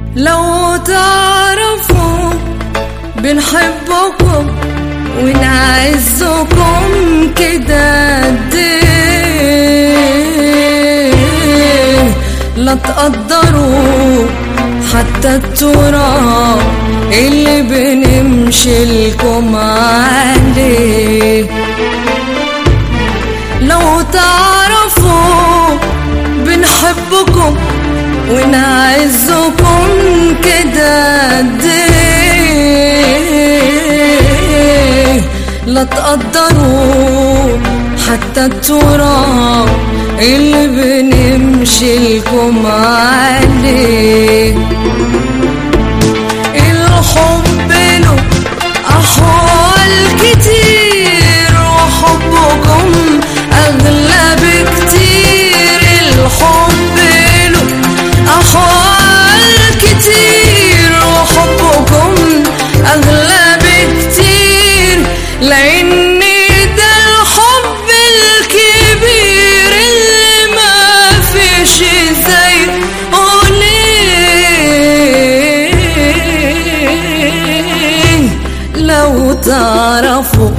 لو تعرفوا بنحبكم ونعزكم كده قد ايه، لا تقدروا حتى التراب اللي بنمشي لكم عليه. لو تعرفوا بنحبكم ونعزكم كده قد ايه، لا تقدروا حتى التراب اللي بنمشي لكم عليه. الحب له أحوال كتير وحبكم أغلى بكتير. الحب له أحوال كتير وحبكم أغلى بكتير، لأن ده الحب الكبير اللي ما فيش زيه. لو تعرفوا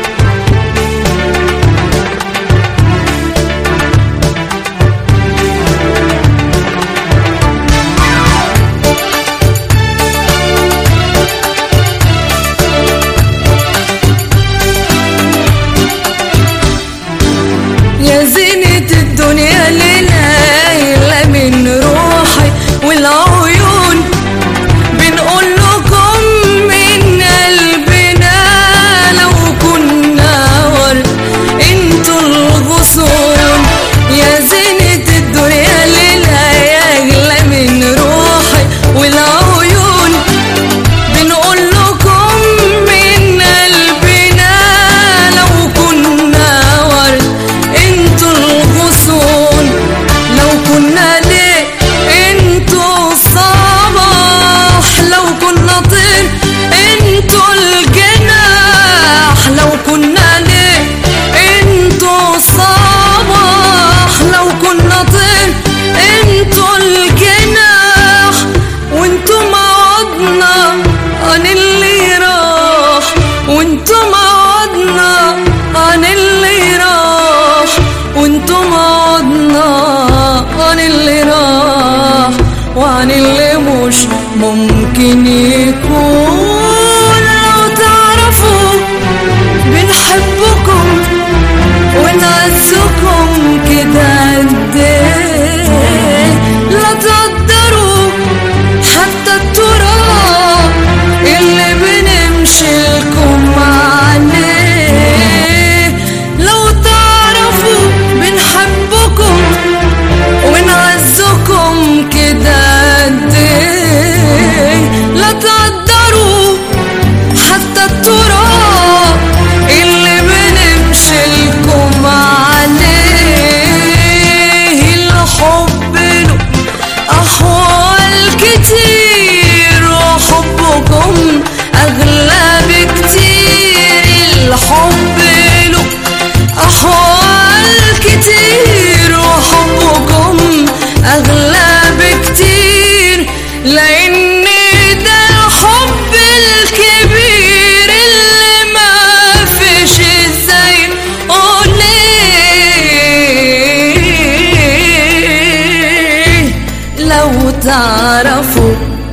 يا زينة الدنيا ليلة من روحي والعيون، بنقول لكم من قلبنا لو كنا ورد انتوا الغصون. يا زينة الدنيا ليلة من روحي والعيون، بنقول لكم من قلبنا لو كنا ورد انتوا الغصون. لو كنا ليه انتوا الصباح، لو كنا طير انتوا الجناح. لو كنا ليه انتوا الصباح، لو كنا طير انتوا الجناح. وانتوا موعدنا عن اللي راح، وانتوا موعدنا عن اللي راح، وانتوا موعدنا عن اللي راح وعن اللي مش ممكن يكون. لو تعرفوا بنحبكم ونعزكم كده قد ايه، لا تقدروا حتى التراب اللي بنمشي لكم عليه. لو تعرفوا بنحبكم ونعزكم كده قد ايه، لا تقدروا حتى التراب اللي بنمشي لكم عليه. الحب له أحوال كتير وحبكم أغلى بكتير. الحب له أحوال كتير وحبكم أغلى بكتير، لأن ده الحب الكبير اللي ما فيش زيه. لو تعرفوا